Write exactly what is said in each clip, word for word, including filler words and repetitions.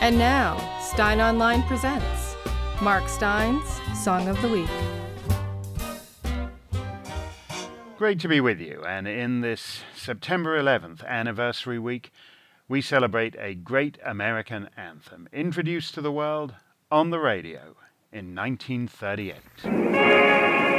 And now, Stein Online presents Mark Stein's Song of the Week. Great to be with you, and in this September eleventh anniversary week, we celebrate a great American anthem introduced to the world on the radio in nineteen thirty-eight.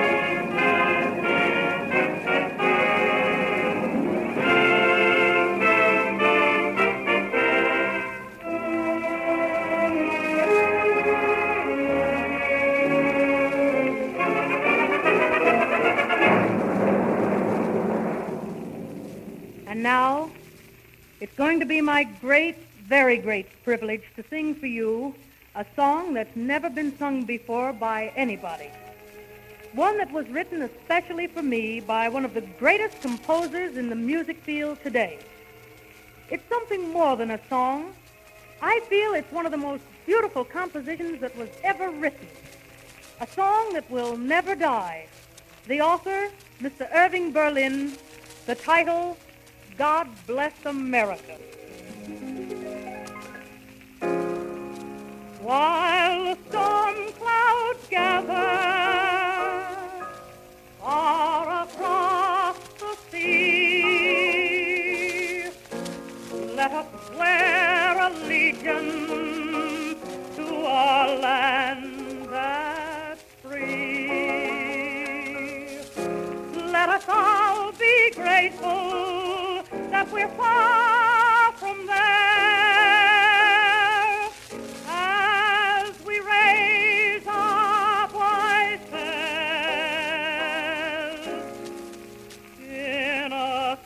And now, it's going to be my great, very great privilege to sing for you a song that's never been sung before by anybody. One that was written especially for me by one of the greatest composers in the music field today. It's something more than a song. I feel it's one of the most beautiful compositions that was ever written. A song that will never die. The author, Mister Irving Berlin. The title, God Bless America. While the storm clouds gather far across the sea, let us swear allegiance to our land that's free. Let us all be grateful that we're far from there as we raise our voices in a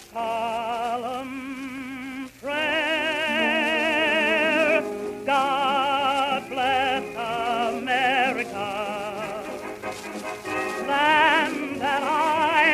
solemn prayer. God bless America, land that I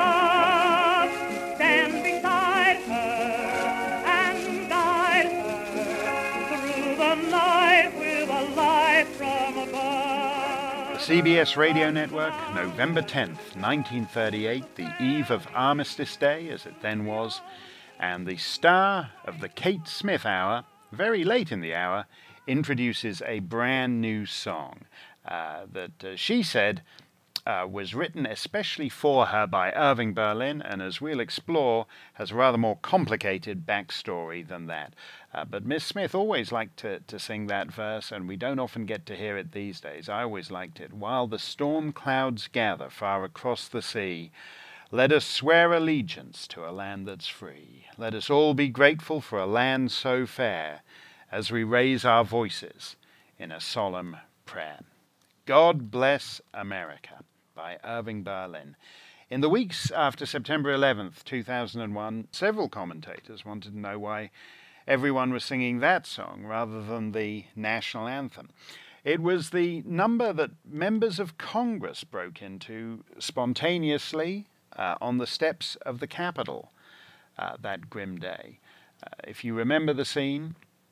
love. Stand beside her and guide her through the night with a light from above. The C B S Radio Network, November tenth, nineteen thirty-eight, the eve of Armistice Day, as it then was, and the star of the Kate Smith Hour, very late in the hour, introduces a brand new song uh, that uh, she said Uh, was written especially for her by Irving Berlin, and as we'll explore, has a rather more complicated backstory than that. Uh, but Miss Smith always liked to, to sing that verse, and we don't often get to hear it these days. I always liked it. While the storm clouds gather far across the sea, let us swear allegiance to a land that's free. Let us all be grateful for a land so fair as we raise our voices in a solemn prayer. God Bless America by Irving Berlin. In the weeks after September eleventh, two thousand one, several commentators wanted to know why everyone was singing that song rather than the national anthem. It was the number that members of Congress broke into spontaneously uh, on the steps of the Capitol uh, that grim day. Uh, if you remember the scene,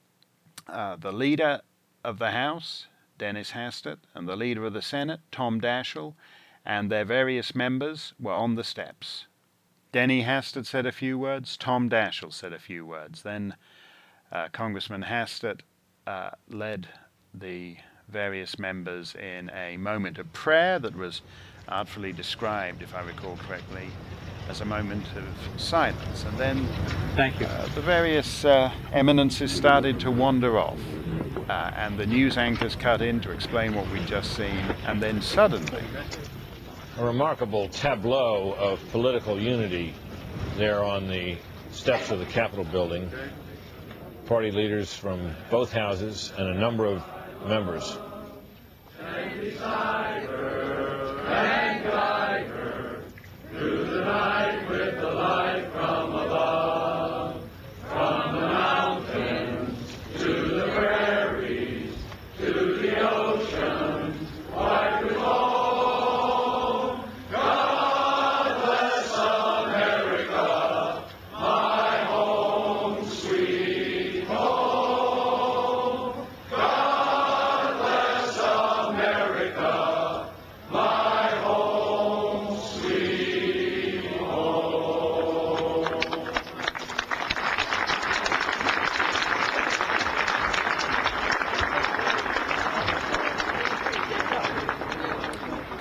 uh, the leader of the House, Dennis Hastert, and the leader of the Senate, Tom Daschle, and their various members were on the steps. Denny Hastert said a few words, Tom Daschle said a few words. Then uh, Congressman Hastert uh, led the various members in a moment of prayer that was artfully described, if I recall correctly, as a moment of silence. And then Thank you. Uh, the various uh, eminences started to wander off. Uh, and the news anchors cut in to explain what we'd just seen, and then suddenly A remarkable tableau of political unity there on the steps of the Capitol building. Party leaders from both houses and a number of members. And beside her, and guide her through the night with the light from above, from the mountains to the prairies, to the ocean, white with all. America.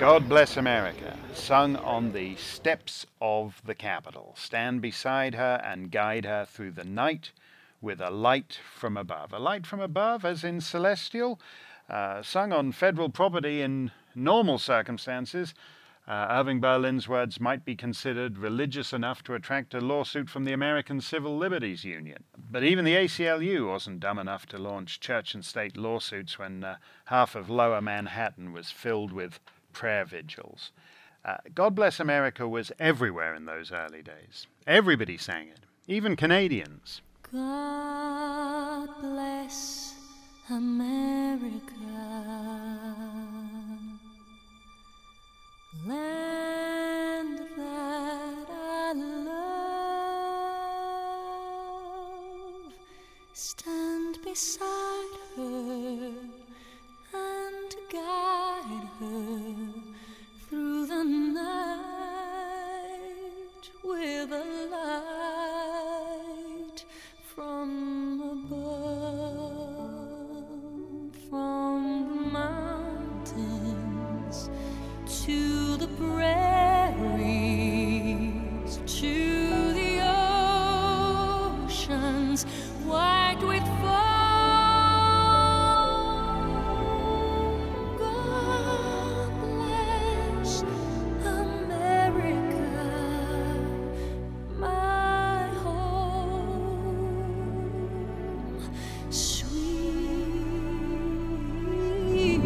God Bless America, sung on the steps of the Capitol. Stand beside her and guide her through the night with a light from above. A light from above, as in celestial, uh, sung on federal property in normal circumstances. Uh, Irving Berlin's words might be considered religious enough to attract a lawsuit from the American Civil Liberties Union. But even the A C L U wasn't dumb enough to launch church and state lawsuits when uh, half of lower Manhattan was filled with prayer vigils. Uh, God Bless America was everywhere in those early days. Everybody sang it, even Canadians. God bless America, land that I love. Stand beside her and guide her through the night with a light from above, from the mountains to the prairies, to the oceans white with foam. God bless America, my home, sweet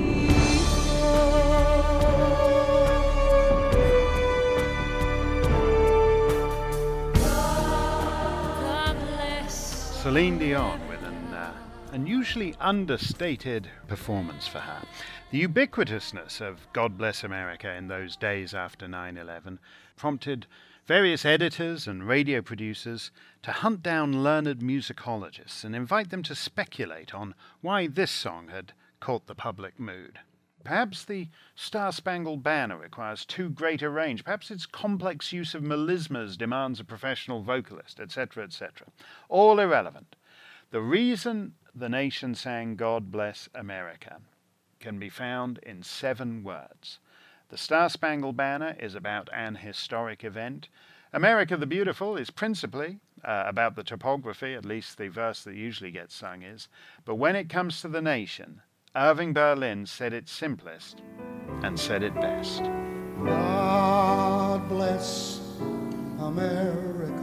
Celine Dion with an uh, unusually understated performance for her. The ubiquitousness of God Bless America in those days after nine eleven prompted various editors and radio producers to hunt down learned musicologists and invite them to speculate on why this song had caught the public mood. Perhaps the Star-Spangled Banner requires too great a range. Perhaps its complex use of melismas demands a professional vocalist, et cetera, et cetera. All irrelevant. The reason the nation sang God Bless America can be found in seven words. The Star-Spangled Banner is about an historic event. America the Beautiful is principally uh, about the topography, at least the verse that usually gets sung is. But when it comes to the nation, Irving Berlin said it simplest and said it best. God bless America,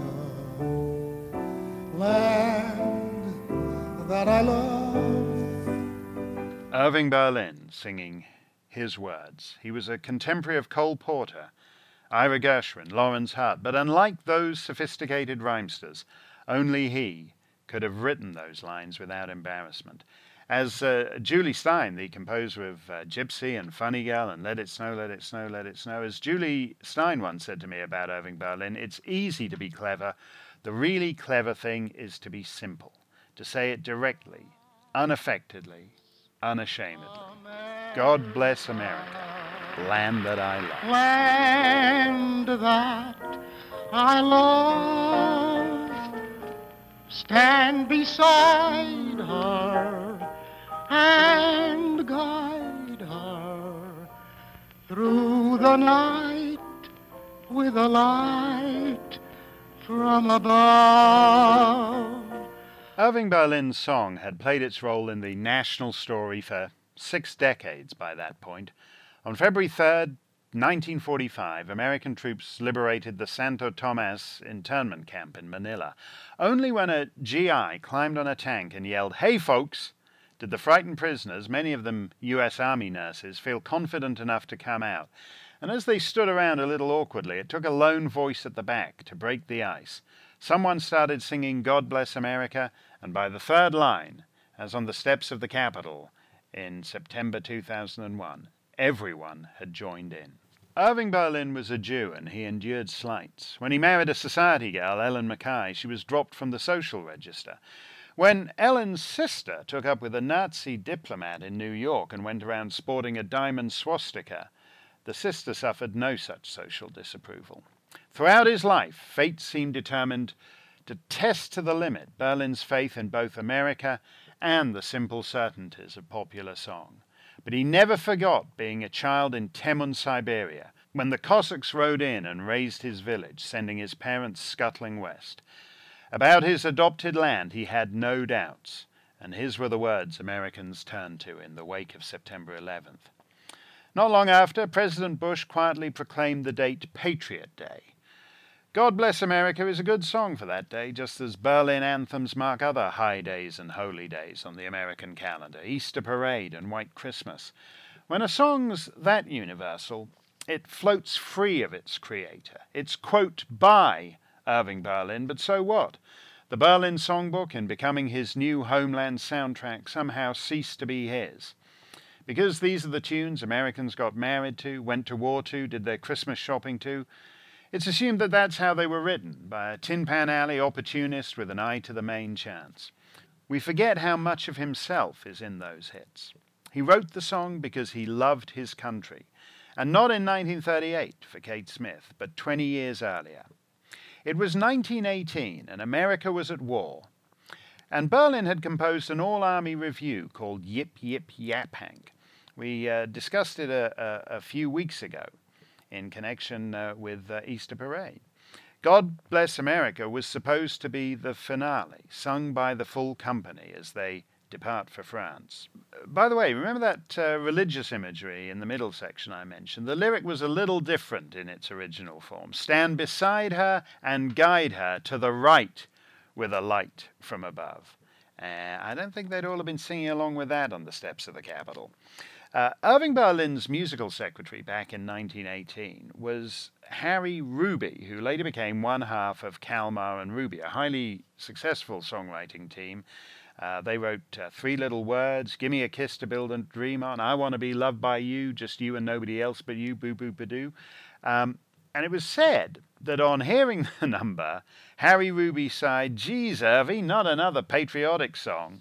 land that I love. Irving Berlin singing his words. He was a contemporary of Cole Porter, Ira Gershwin, Lawrence Hart, but unlike those sophisticated rhymesters, only he could have written those lines without embarrassment. As uh, Julie Stein, the composer of uh, Gypsy and Funny Girl and Let It Snow, Let It Snow, Let It Snow, as Julie Stein once said to me about Irving Berlin, it's easy to be clever. The really clever thing is to be simple, to say it directly, unaffectedly, unashamedly. God bless America, land that I love. Land that I love, stand beside her and guide her through the night with a light from above. Irving Berlin's song had played its role in the national story for six decades by that point. On February third, nineteen forty-five, American troops liberated the Santo Tomas internment camp in Manila. Only when a G I climbed on a tank and yelled, "Hey folks!" did the frightened prisoners, many of them U S Army nurses, feel confident enough to come out. And as they stood around a little awkwardly, it took a lone voice at the back to break the ice. Someone started singing God Bless America, and by the third line, as on the steps of the Capitol in September two thousand one, everyone had joined in. Irving Berlin was a Jew, and he endured slights. When he married a society girl, Ellen Mackay, she was dropped from the social register. When Ellen's sister took up with a Nazi diplomat in New York and went around sporting a diamond swastika, the sister suffered no such social disapproval. Throughout his life, fate seemed determined to test to the limit Berlin's faith in both America and the simple certainties of popular song. But he never forgot being a child in Temun, Siberia, when the Cossacks rode in and razed his village, sending his parents scuttling west. About his adopted land he had no doubts, and his were the words Americans turned to in the wake of September eleventh. Not long after, President Bush quietly proclaimed the date Patriot Day. God Bless America is a good song for that day, just as Berlin anthems mark other high days and holy days on the American calendar, Easter Parade and White Christmas. When a song's that universal, it floats free of its creator. It's, quote, by Irving Berlin, but so what? The Berlin Songbook, in becoming his new Homeland soundtrack, somehow ceased to be his. Because these are the tunes Americans got married to, went to war to, did their Christmas shopping to, it's assumed that that's how they were written, by a Tin Pan Alley opportunist with an eye to the main chance. We forget how much of himself is in those hits. He wrote the song because he loved his country, and not in nineteen thirty-eight for Kate Smith, but twenty years earlier. It was nineteen eighteen, and America was at war, and Berlin had composed an all-army review called Yip Yip Yaphank. We uh, discussed it a, a, a few weeks ago in connection uh, with uh, Easter Parade. God Bless America was supposed to be the finale, sung by the full company as they depart for France. By the way, remember that uh, religious imagery in the middle section I mentioned? The lyric was a little different in its original form. Stand beside her and guide her to the right with a light from above. Uh, I don't think they'd all have been singing along with that on the steps of the Capitol. Uh, Irving Berlin's musical secretary back in nineteen eighteen was Harry Ruby, who later became one half of Kalmar and Ruby, a highly successful songwriting team. Uh, they wrote uh, Three Little Words, Gimme a Kiss to Build a Dream On, I Want to Be Loved by You, Just You and Nobody Else But You, Boo Boo Ba-Doo. Um, and it was said that on hearing the number, Harry Ruby sighed, "Geez, Irving, not another patriotic song."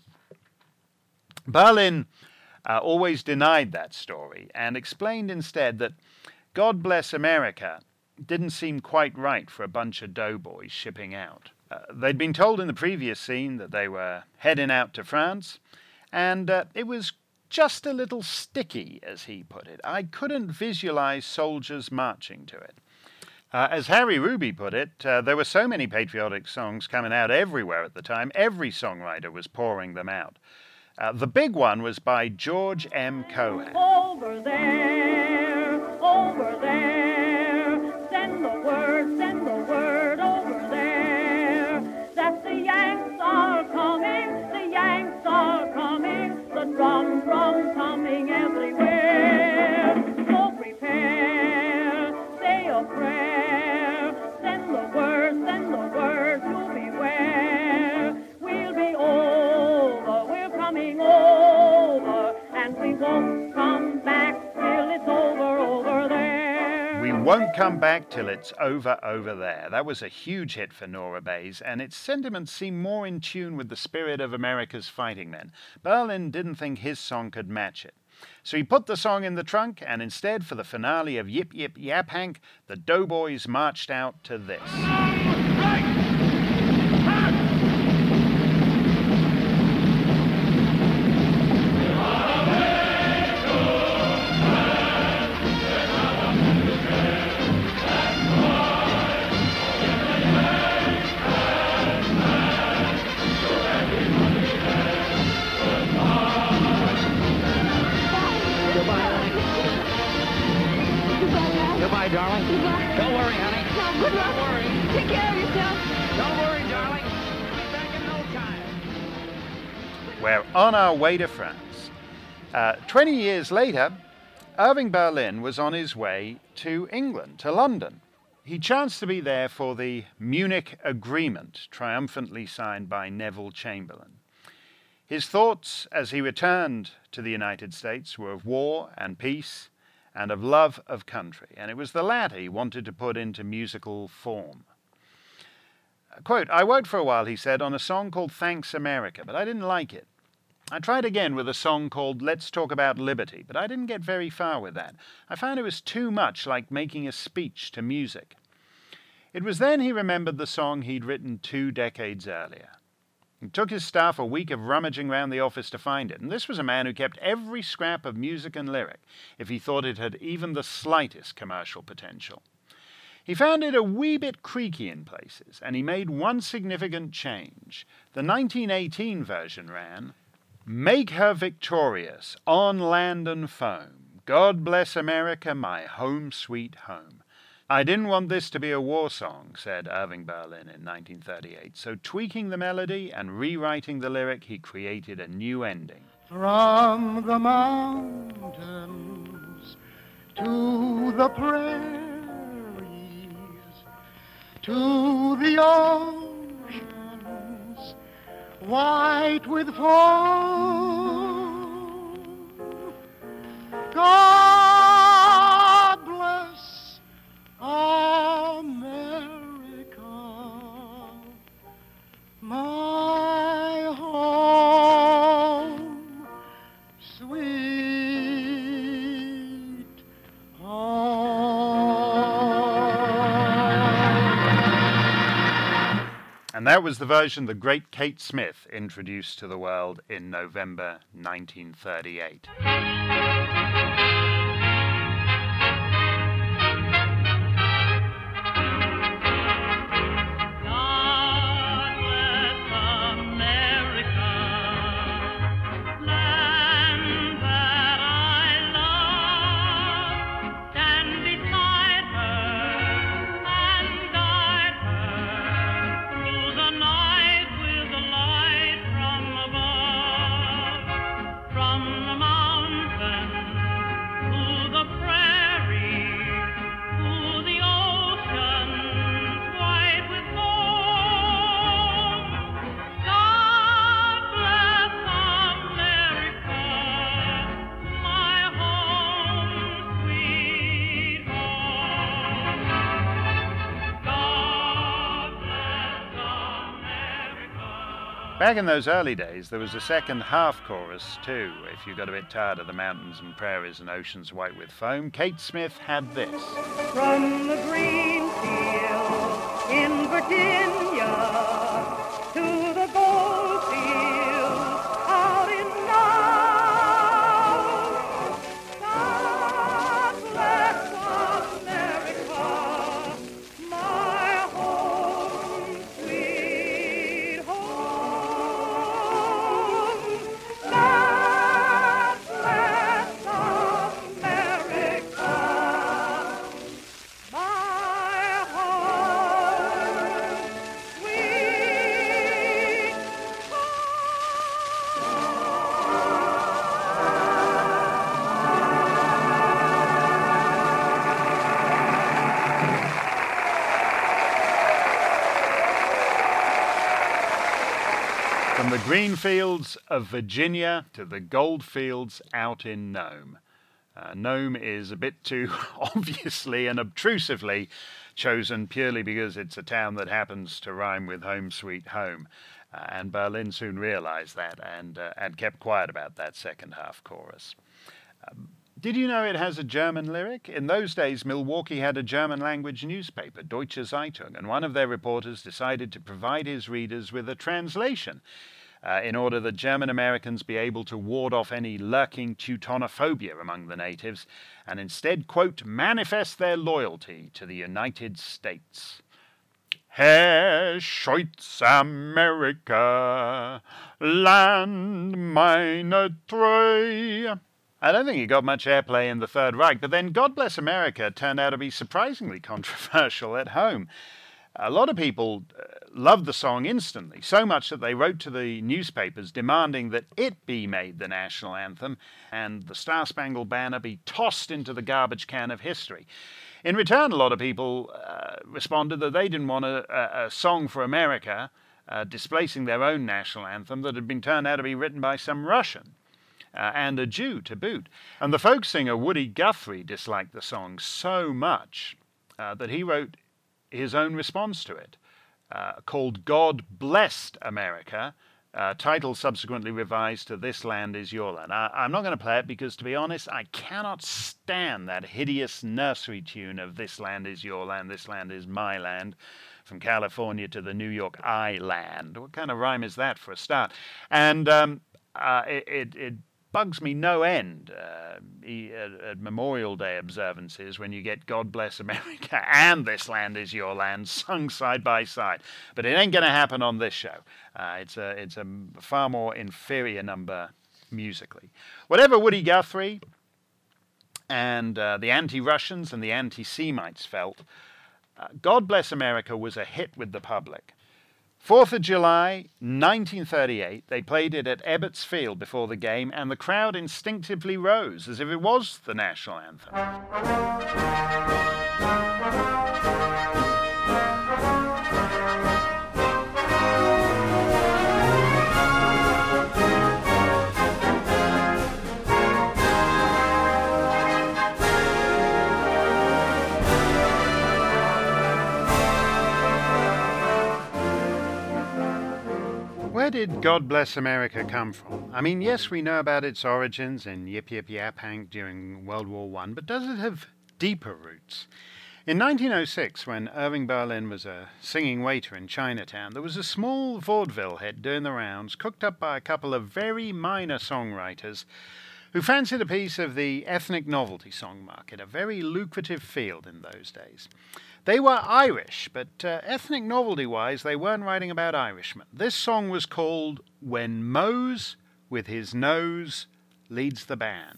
Berlin Uh, always denied that story and explained instead that God Bless America didn't seem quite right for a bunch of doughboys shipping out. Uh, they'd been told in the previous scene that they were heading out to France, and uh, it was just a little sticky, as he put it. I couldn't visualize soldiers marching to it. Uh, as Harry Ruby put it, uh, there were so many patriotic songs coming out everywhere at the time, every songwriter was pouring them out. Uh, the big one was by George M. Cohan. Over there, over there, send the word, send the word over there, that the Yanks are coming, the Yanks are coming, the drum, drum coming everywhere. So prepare, say a prayer, send the word, send the word to beware. We'll be over, we're coming over, and we won't come back till it's over, over there. We won't come back till it's over, over there. That was a huge hit for Nora Bayes, and its sentiments seem more in tune with the spirit of America's fighting men. Berlin didn't think his song could match it. So he put the song in the trunk, and instead, for the finale of Yip Yip Yaphank, the doughboys marched out to this. Goodbye, darling. Goodbye. Don't worry, honey. No, good luck. Don't worry. Take care of yourself. Don't worry, darling. We'll be back in no time. We're on our way to France. Uh, Twenty years later, Irving Berlin was on his way to England, to London. He chanced to be there for the Munich Agreement, triumphantly signed by Neville Chamberlain. His thoughts as he returned to the United States were of war and peace, and of love of country, and it was the latter he wanted to put into musical form. Quote, I worked for a while, he said, on a song called Thanks America, but I didn't like it. I tried again with a song called Let's Talk About Liberty, but I didn't get very far with that. I found it was too much like making a speech to music. It was then he remembered the song he'd written two decades earlier. It took his staff a week of rummaging round the office to find it, and this was a man who kept every scrap of music and lyric if he thought it had even the slightest commercial potential. He found it a wee bit creaky in places, and he made one significant change. The nineteen eighteen version ran, "Make her victorious, on land and foam. God bless America, my home sweet home." "I didn't want this to be a war song," said Irving Berlin in nineteen thirty-eight, so tweaking the melody and rewriting the lyric, he created a new ending. From the mountains to the prairies, to the oceans, white with foam, God bless America, my home, sweet home. And that was the version the great Kate Smith introduced to the world in November nineteen thirty-eight. Back in those early days, there was a second half chorus too. If you got a bit tired of the mountains and prairies and oceans white with foam, Kate Smith had this. From the green field in Virginia to the gold field out in North, God bless America, my home, sweet home. God bless America, my home, sweet From the green fields of Virginia to the gold fields out in Nome. Uh, Nome is a bit too obviously and obtrusively chosen purely because it's a town that happens to rhyme with home sweet home. Uh, and Berlin soon realized that and, uh, and kept quiet about that second half chorus. Um, Did you know it has a German lyric? In those days, Milwaukee had a German-language newspaper, Deutsche Zeitung, and one of their reporters decided to provide his readers with a translation uh, in order that German Americans be able to ward off any lurking Teutonophobia among the natives, and instead, quote, manifest their loyalty to the United States. Herr Schutz America, Land meine Treue. I don't think it got much airplay in the Third Reich, but then God Bless America turned out to be surprisingly controversial at home. A lot of people uh, loved the song instantly, so much that they wrote to the newspapers demanding that it be made the national anthem and the Star-Spangled Banner be tossed into the garbage can of history. In return, a lot of people uh, responded that they didn't want a, a, a song for America uh, displacing their own national anthem that had been turned out to be written by some Russian. Uh, and a Jew to boot. And the folk singer Woody Guthrie disliked the song so much uh, that he wrote his own response to it, uh, called God Blessed America, uh, title subsequently revised to This Land Is Your Land. I, I'm not going to play it because, to be honest, I cannot stand that hideous nursery tune of This Land Is Your Land, This Land Is My Land, from California to the New York Island. What kind of rhyme is that for a start? And um, uh, it, it, it bugs me no end uh, at, at Memorial Day observances when you get God Bless America and This Land Is Your Land sung side by side. But it ain't going to happen on this show. Uh, it's a it's a far more inferior number musically. Whatever Woody Guthrie and uh, the anti-Russians and the anti-Semites felt, uh, God Bless America was a hit with the public. fourth of July, nineteen thirty-eight, they played it at Ebbets Field before the game, and the crowd instinctively rose as if it was the national anthem. Where did God Bless America come from? I mean, yes, we know about its origins in Yip Yip Yap Hank during World War One, but does it have deeper roots? In nineteen oh six, when Irving Berlin was a singing waiter in Chinatown, there was a small vaudeville hit doing the rounds, cooked up by a couple of very minor songwriters who fancied a piece of the ethnic novelty song market, a very lucrative field in those days. They were Irish, but uh, ethnic novelty-wise, they weren't writing about Irishmen. This song was called When Mose, with His Nose, Leads the Band.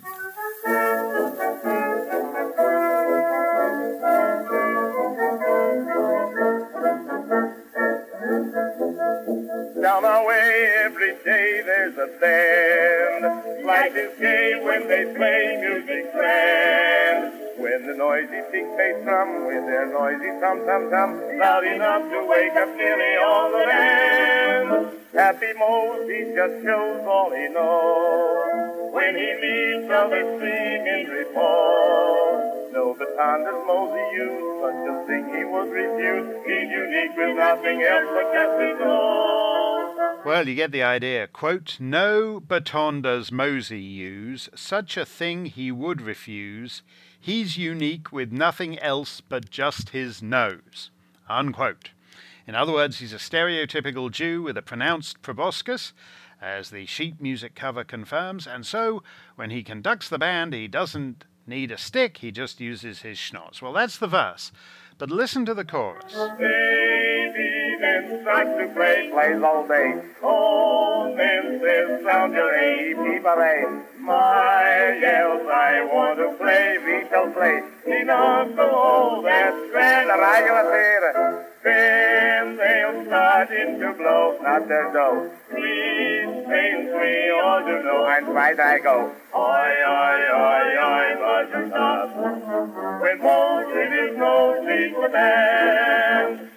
Down our way every day there's a band. Life is gay when they play music grand. When the noisy big bass drum with their noisy tum-tum-tum, loud enough to wake up nearly all the land. Happy Mose, he just shows all he knows. When he leaves others sleep in repose. No baton does Mosey use, such a thing he was refused. He's unique with nothing else but just his nose. Well, you get the idea. Quote, no baton does Mosey use, such a thing he would refuse. He's unique with nothing else but just his nose. Unquote. In other words, he's a stereotypical Jew with a pronounced proboscis, as the sheet music cover confirms, and so when he conducts the band, he doesn't need a stick, he just uses his schnoz. Well, that's the verse, but listen to the chorus. Baby then starts to play, plays all day. Oh, then says, sound your A, peep-a-ray. My yells, I want to play, we shall play. We don't go, that's grand, a regular theater. Then they'll start in to blow, not their dough. Sweet things we all do know, and right I go. Oi, oi, oi, oi, buttercup. When Mose in his nose leads the band.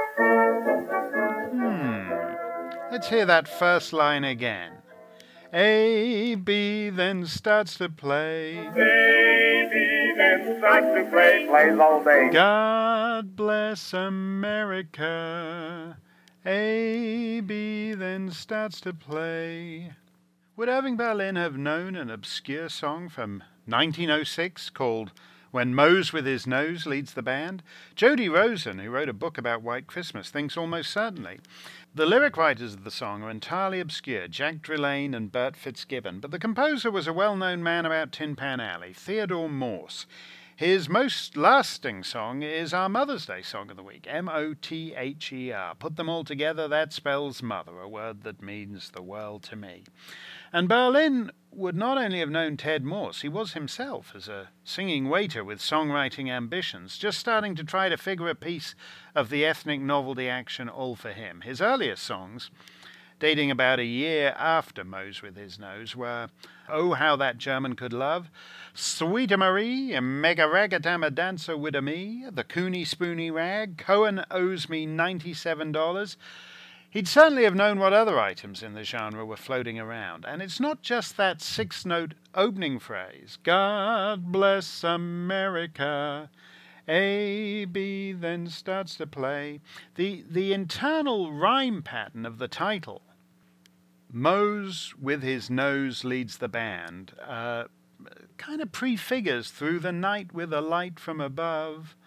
Hmm. Let's hear that first line again. A, B, then starts to play. A, B, then starts to play, plays all day. God bless America. A, B, then starts to play. Would Irving Berlin have known an obscure song from nineteen oh six called When Mose with His Nose Leads the Band? Jody Rosen, who wrote a book about White Christmas, thinks almost certainly. The lyric writers of the song are entirely obscure, Jack Drillane and Bert Fitzgibbon, but the composer was a well-known man about Tin Pan Alley, Theodore Morse. His most lasting song is our Mother's Day song of the week, M O T H E R. Put them all together, that spells mother, a word that means the world to me. And Berlin would not only have known Ted Morse, he was himself, as a singing waiter with songwriting ambitions, just starting to try to figure a piece of the ethnic novelty action all for him. His earliest songs, dating about a year after Mose with His Nose, were Oh How That German Could Love, Sweeta Marie, Mega Ragatama Dancer With a Me, The Cooney Spoony Rag, Cohen Owes Me ninety-seven dollars. He'd certainly have known what other items in the genre were floating around. And it's not just that six-note opening phrase, God bless America, A, B, then starts to play. The, the internal rhyme pattern of the title, Mose with His Nose Leads the Band, uh, kind of prefigures through the night with a light from above.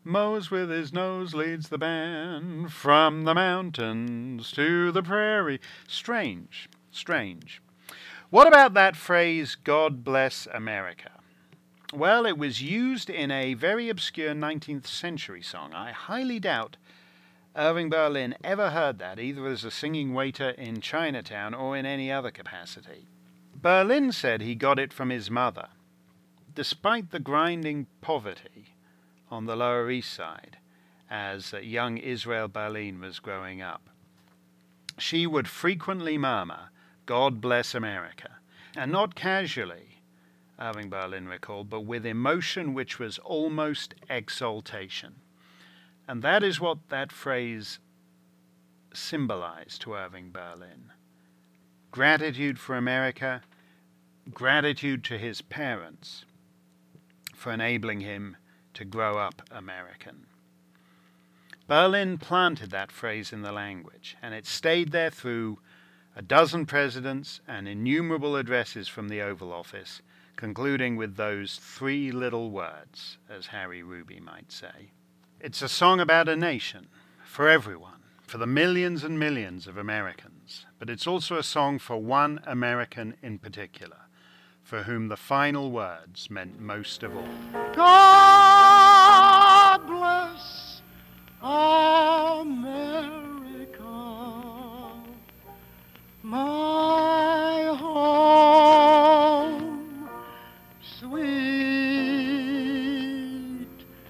Mose with his nose leads the band from the mountains to the prairie. Strange, strange. What about that phrase, God bless America? Well, it was used in a very obscure nineteenth century song. I highly doubt Irving Berlin ever heard that, either as a singing waiter in Chinatown or in any other capacity. Berlin said he got it from his mother. Despite the grinding poverty on the Lower East Side, as young Israel Berlin was growing up, she would frequently murmur, God bless America, and not casually, Irving Berlin recalled, but with emotion which was almost exaltation. And that is what that phrase symbolized to Irving Berlin. Gratitude for America, gratitude to his parents for enabling him to grow up American. Berlin planted that phrase in the language, and it stayed there through a dozen presidents and innumerable addresses from the Oval Office, concluding with those three little words, as Harry Ruby might say. It's a song about a nation, for everyone, for the millions and millions of Americans, but it's also a song for one American in particular, for whom the final words meant most of all. God bless America, my home, sweet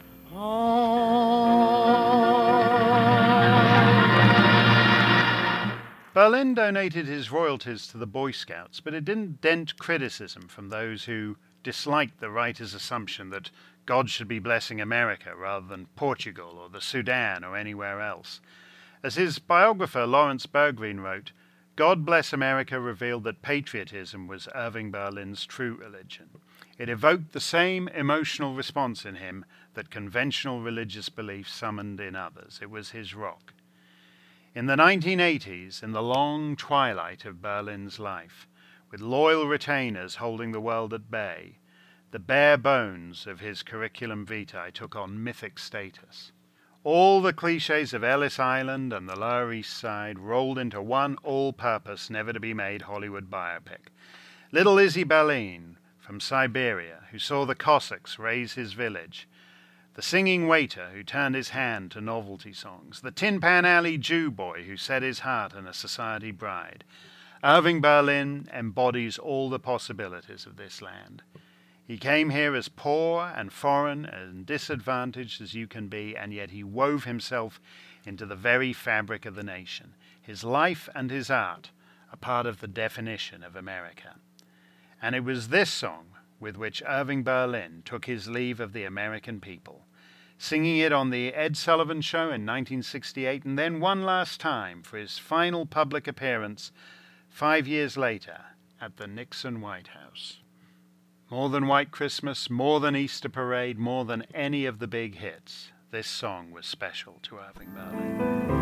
home. Berlin donated his royalties to the Boy Scouts, but it didn't dent criticism from those who disliked the writer's assumption that God should be blessing America rather than Portugal or the Sudan or anywhere else. As his biographer Lawrence Bergreen wrote, God Bless America revealed that patriotism was Irving Berlin's true religion. It evoked the same emotional response in him that conventional religious belief summoned in others. It was his rock. In the nineteen eighties, in the long twilight of Berlin's life, with loyal retainers holding the world at bay, the bare bones of his curriculum vitae took on mythic status. All the cliches of Ellis Island and the Lower East Side rolled into one all-purpose, never-to-be-made Hollywood biopic. Little Izzy Berlin from Siberia, who saw the Cossacks raise his village, the singing waiter who turned his hand to novelty songs, the Tin Pan Alley Jew boy who set his heart on a society bride. Irving Berlin embodies all the possibilities of this land. He came here as poor and foreign and disadvantaged as you can be, and yet he wove himself into the very fabric of the nation. His life and his art are part of the definition of America. And it was this song with which Irving Berlin took his leave of the American people, singing it on the Ed Sullivan Show in nineteen sixty-eight, and then one last time for his final public appearance five years later at the Nixon White House. More than White Christmas, more than Easter Parade, more than any of the big hits, this song was special to Irving Berlin.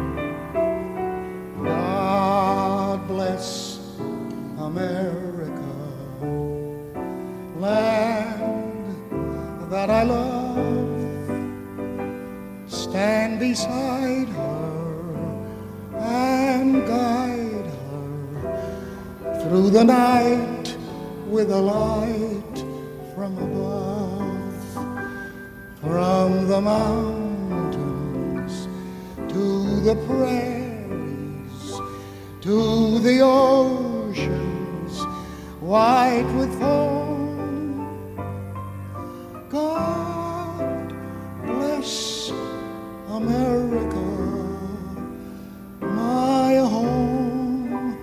God bless America, land that I love. Stand beside her and guide her through the night with a light from above, from the mountains to the prairies, to the oceans white with foam. God bless America, my home,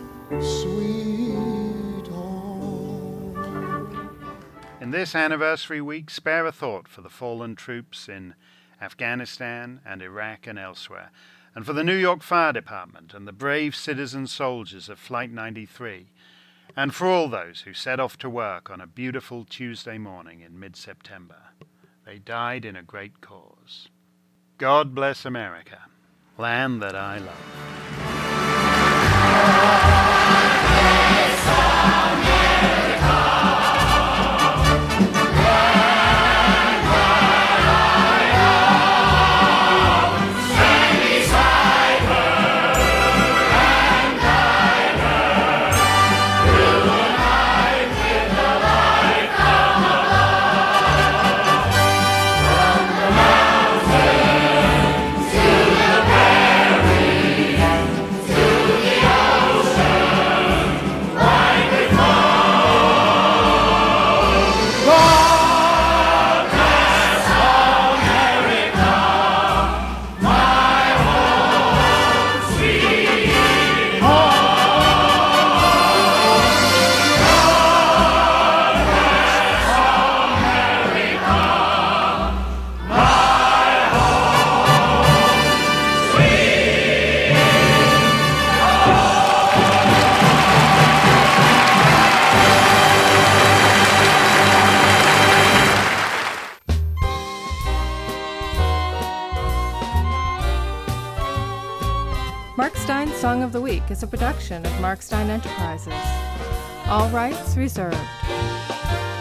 sweet home. In this anniversary week, spare a thought for the fallen troops in Afghanistan and Iraq and elsewhere, and for the New York Fire Department and the brave citizen soldiers of Flight ninety-three, and for all those who set off to work on a beautiful Tuesday morning in mid-September. They died in a great cause. God bless America, land that I love. Song of the Week is a production of Mark Stein Enterprises. All rights reserved.